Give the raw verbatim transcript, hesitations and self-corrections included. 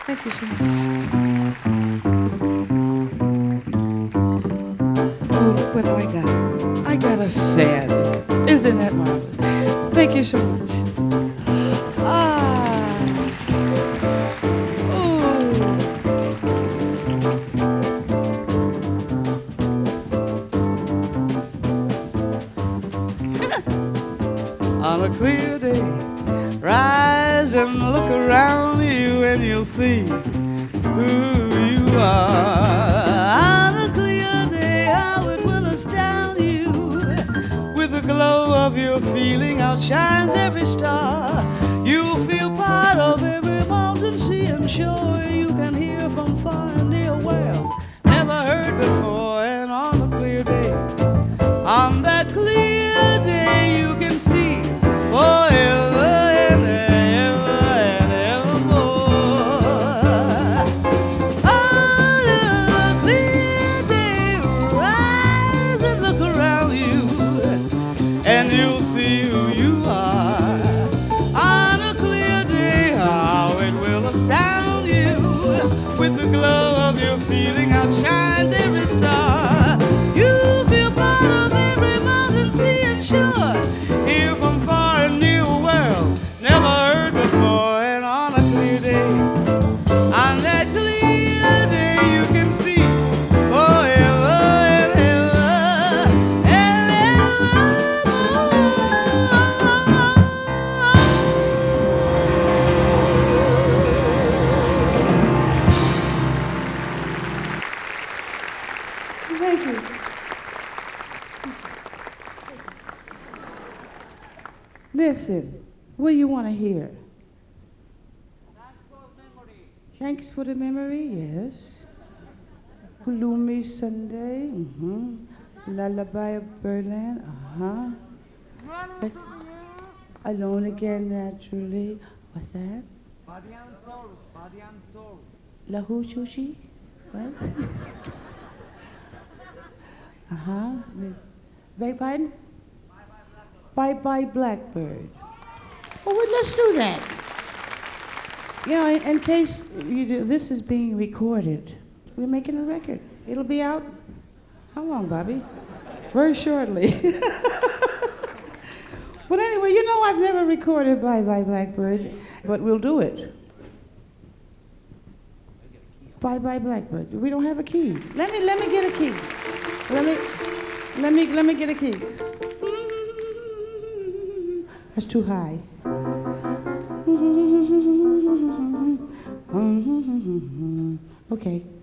Thank you so much. Oh, look what I got. I got a fan. Isn't that marvelous? Thank you so much. Ah. On a clear day, rise and look around you and you'll see who you are. On a clear day, how it will astound you. With the glow of your feeling outshines every star. You'll feel part of every mountain, sea and shore. You can hear from far and near, well, never heard before. And on a clear day, on that clear day, you can see forever and ever and evermore. On a clear day, rise and look around you, and you'll see who you are. On a clear day, how it will astound you. With the glow of your feeling outshines every star. You feel part of every mountain, sea and shore. Here from far and near a world never heard before. And on a clear day, on that clear day, you can see forever and ever and evermore. Thank you. Listen, what do you want to hear? Thanks for the memory, yes. Gloomy Sunday, mm-hmm. Lullaby of Birdland, uh-huh. That's Alone Again Naturally. What's that? Body and soul, body and soul. Lahu Shushi? What? uh-huh. Beg pardon? Bye Bye Blackbird. Oh, well, let's do that. You know, in, in case you do, this is being recorded. We're making a record. It'll be out, how long, Bobby? Very shortly. But anyway, you know I've never recorded Bye Bye Blackbird, but we'll do it. Bye Bye Blackbird. We don't have a key. Let me let me get a key. Let me let me let me get a key. That's too high. Okay.